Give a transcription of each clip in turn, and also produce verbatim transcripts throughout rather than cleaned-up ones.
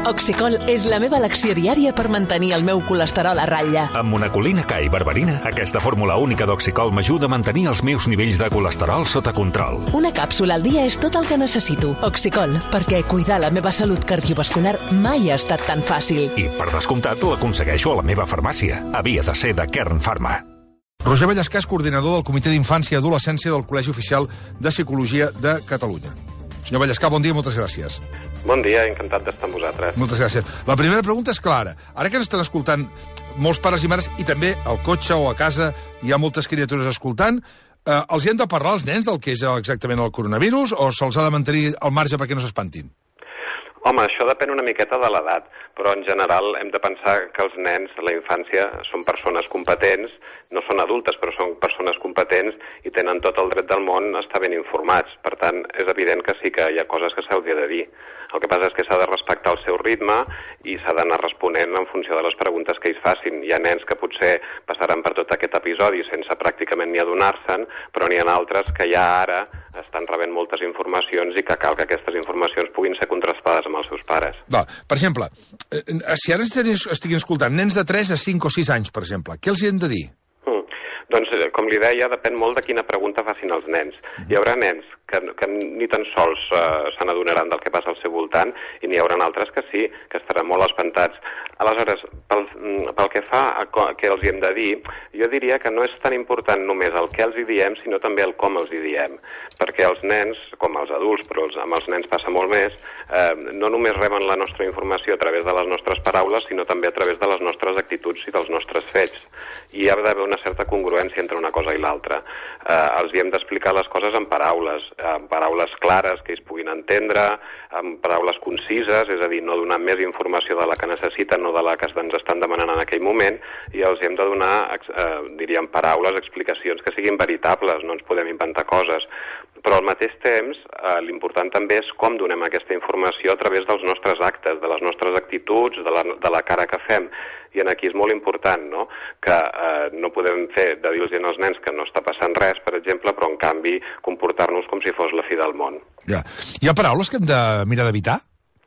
Oxicol és la meva elecció diària per mantenir el meu colesterol a ratlla. Amb monacolina K i berberina, aquesta fórmula única d'Oxicol m'ajuda a mantenir els meus nivells de colesterol sota control. Una càpsula al dia és tot el que necessito. Oxicol, perquè cuidar la meva salut cardiovascular mai ha estat tan fàcil. I, per descomptat, l'aconsegueixo a la meva farmàcia. Havia de ser de Kern Pharma. Roger Vallescà és coordinador del Comitè d'Infància i Adolescència del Col·legi Oficial de Psicologia de Catalunya. Senyor Vallescà, bon dia, moltes gràcies. Bon dia, encantat d'estar amb vosaltres. Moltes gràcies. La primera pregunta és clara. Ara que ens estan escoltant molts pares i mares, i també al cotxe o a casa hi ha moltes criatures escoltant, eh, els hi hem de parlar als nens del que és exactament el coronavirus o se'ls ha de mantenir al marge perquè no s'espantin? Home, això depèn una miqueta de l'edat, però en general hem de pensar que els nens a la infància són persones competents, no són adultes, però són persones competents i tenen tot el dret del món a estar ben informats. Per tant, és evident que sí que hi ha coses que s'hauria de dir. El que passa és que s'ha de respectar el seu ritme i s'ha d'anar responent en funció de les preguntes que ells facin. Hi ha nens que potser passaran per tot aquest episodi sense pràcticament ni adonar-se'n, però n'hi ha altres que ja ara estan rebent moltes informacions i que cal que aquestes informacions puguin ser contrastades amb els seus pares. Va, per exemple, si ara estiguin escoltant nens de tres a cinc o sis anys, per exemple, què els hi hem de dir? Mm. Doncs, com li deia, depèn molt de quina pregunta facin els nens. Hi haurà nens que, que ni tan sols uh, se n'adonaran del que passa al seu voltant i n'hi haurà altres que sí, que estaran molt espantats. Aleshores, pel, pel que fa a què els hi hem de dir, jo diria que no és tan important només el què els hi diem, sinó també el com els hi diem. Perquè els nens, com els adults, però els, amb els nens passa molt més, eh, no només reben la nostra informació a través de les nostres paraules, sinó també a través de les nostres actituds i dels nostres fets. I hi ha d'haver una certa congruència entre una cosa i l'altra. Eh, els hi hem d'explicar les coses en paraules, en paraules clares que ells puguin entendre, en paraules concises, és a dir, no donar més informació de la que necessiten o de la que ens estan demanant en aquell moment, i els hem de donar, eh, diríem, paraules, explicacions que siguin veritables, no ens podem inventar coses. Però al mateix temps, eh, l'important també és com donem aquesta informació a través dels nostres actes, de les nostres actituds, de la, de la cara que fem. I aquí és molt important, no?, que eh, no podem fer de dir-los als nens que no està passant res, per exemple, però en canvi comportar-nos com si fos la fi del món. Ja. Hi ha paraules que hem de mirar d'evitar?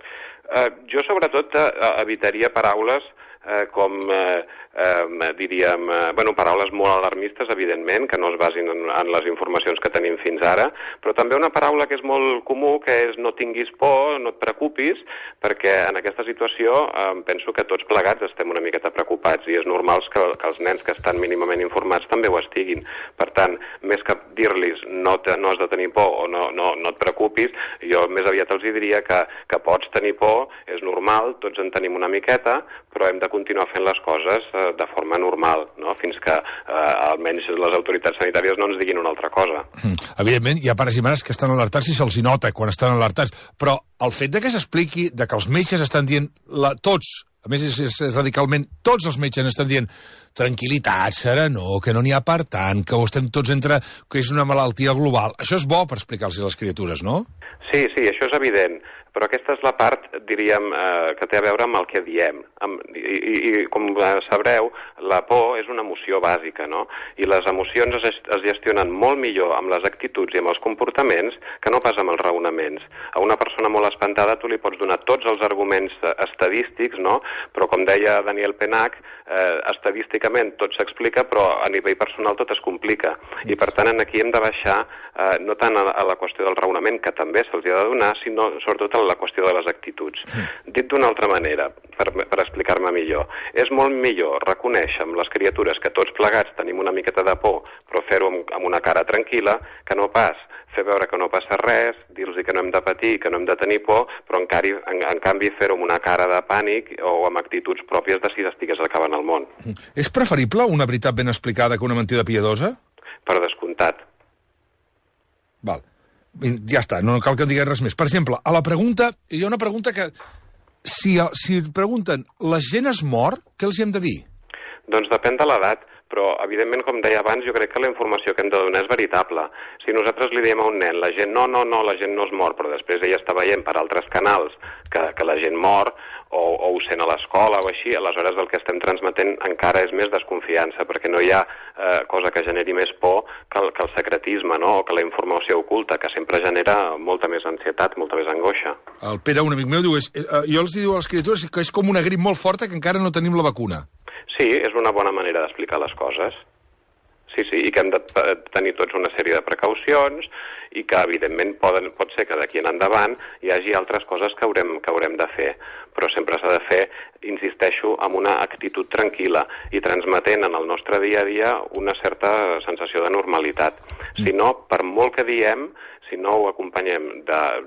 Eh, jo sobretot eh, evitaria paraules eh, com... Eh, Eh, diríem, eh, bueno, paraules molt alarmistes, evidentment, que no es basin en, en les informacions que tenim fins ara, però també una paraula que és molt comú, que és no tinguis por, no et preocupis, perquè en aquesta situació eh, penso que tots plegats estem una miqueta preocupats i és normal que, que els nens que estan mínimament informats també ho estiguin. Per tant, més que dir-los no, te, no has de tenir por o no, no, no et preocupis, jo més aviat els diria que, que pots tenir por, és normal, tots en tenim una miqueta, però hem de continuar fent les coses eh, de forma normal, no?, fins que eh, almenys les autoritats sanitàries no ens diguin una altra cosa. Mm. Evidentment, hi ha pares i mares que estan alertats i se'ls nota quan estan alertats, però el fet de que s'expliqui, de que els metges estan dient, la, tots, a més és, és radicalment, tots els metges estan dient tranquil·litat, serenor, que no n'hi ha per tant, que ho estem tots entre, que és una malaltia global. Això és bo per explicar-los a les criatures, no? Sí, sí, això és evident. Però aquesta és la part, diríem, eh, que té a veure amb el que diem. Amb, i, i, I com sabreu, la por és una emoció bàsica, no? I les emocions es, es gestionen molt millor amb les actituds i amb els comportaments que no pas amb els raonaments. A una persona molt espantada tu li pots donar tots els arguments estadístics, no? Però com deia Daniel Penach, eh, estadísticament tot s'explica, però a nivell personal tot es complica. I per tant, aquí hem de baixar eh, no tant a, a la qüestió del raonament, que també se'ls ha de donar, sinó sobretot a la qüestió de les actituds. Mm. Dit d'una altra manera, per, per explicar-me millor, és molt millor reconèixer amb les criatures que tots plegats tenim una miqueta de por, però fer-ho amb, amb una cara tranquil·la, que no pas fer veure que no passa res, dir-los que no hem de patir, que no hem de tenir por, però en, cari, en, en canvi fer-ho amb una cara de pànic o amb actituds pròpies de si estigués acabant el món. Mm. És preferible una veritat ben explicada que una mentida piadosa? Per descomptat. Val. Ja està, no cal que em diguis res més. Per exemple, a la pregunta, hi ha una pregunta que... Si, si pregunten, la gent es mor, què els hi hem de dir? Doncs depèn de l'edat, però evidentment, com deia abans, jo crec que la informació que hem de donar és veritable. Si nosaltres li diem a un nen, la gent no, no, no, la gent no es mor, però després ella està veient per altres canals que, que la gent mor, o, o ho sent a l'escola o així, aleshores el que estem transmetent encara és més desconfiança, perquè no hi ha eh, cosa que generi més por que el, que el secretisme, no? O que la informació oculta, que sempre genera molta més ansietat, molta més angoixa. El Pere, un amic meu, diu, és, eh, jo els diu a les criatures que és com una grip molt forta que encara no tenim la vacuna. Sí, és una bona manera d'explicar les coses. Sí, sí, i que hem de tenir tots una sèrie de precaucions i que, evidentment, poden, pot ser que d'aquí en endavant hi hagi altres coses que haurem, que haurem de fer. Però sempre s'ha de fer, insisteixo, amb una actitud tranquil·la i transmetent en el nostre dia a dia una certa sensació de normalitat. Si no, per molt que diem, si no ho acompanyem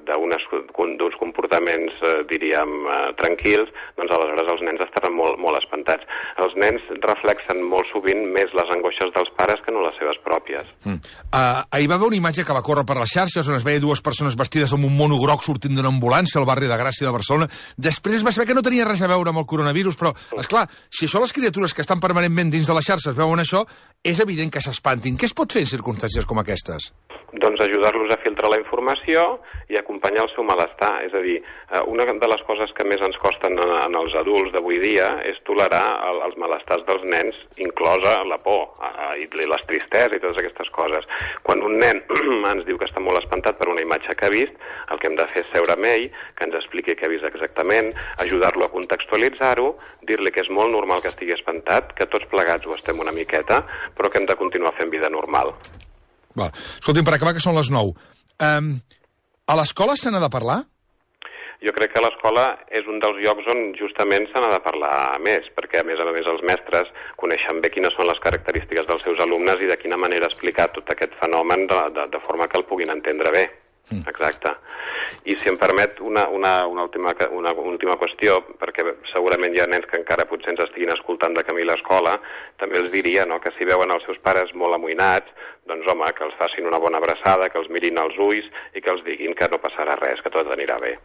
d'uns comportaments, eh, diríem, eh, tranquils, doncs aleshores els nens estaran molt, molt espantats. Els nens reflexen molt sovint més les angoixes dels pares que no les seves pròpies. Mm. Uh, ahir va haver una imatge que va córrer per les xarxes on es veia dues persones vestides amb un mono groc sortint d'una ambulància al barri de Gràcia de Barcelona. Després va saber que no tenia res a veure amb el coronavirus, però, esclar, si això les criatures que estan permanentment dins de les xarxes veuen això, és evident que s'espantin. Què es pot fer en circumstàncies com aquestes? Doncs ajudar-los a filtrar la informació i acompanyar el seu malestar. És a dir, una de les coses que més ens costen en els adults d'avui dia és tolerar el, els malestars dels nens, inclosa la por i les tristes i totes aquestes coses. Quan un nen ens diu que està molt espantat per una imatge que ha vist, el que hem de fer és seure amb ell, que ens expliqui què ha vist exactament, ajudar-lo a contextualitzar-ho, dir-li que és molt normal que estigui espantat, que tots plegats ho estem una miqueta, però que hem de continuar fent vida normal. Va. Escolti'm, per acabar, que són les nou. Um, a l'escola se n'ha de parlar? Jo crec que l'escola és un dels llocs on justament se n'ha de parlar més, perquè a més a més els mestres coneixen bé quines són les característiques dels seus alumnes i de quina manera explicar tot aquest fenomen de, de, de forma que el puguin entendre bé. Mm. Exacte. I si em permet una, una, una, última, una última qüestió, perquè segurament hi ha nens que encara potser ens estiguin escoltant de camí a l'escola, també els diria, no?, que si veuen els seus pares molt amoïnats, doncs home, que els facin una bona abraçada, que els mirin als ulls i que els diguin que no passarà res, que tot anirà bé.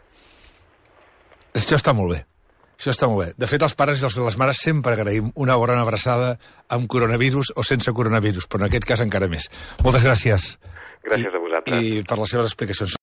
Això està molt bé. Això està molt bé. De fet, els pares i les mares sempre agraïm una bona abraçada amb coronavirus o sense coronavirus, però en aquest cas encara més. Moltes gràcies. Gràcies a vosaltres. I per les seves explicacions.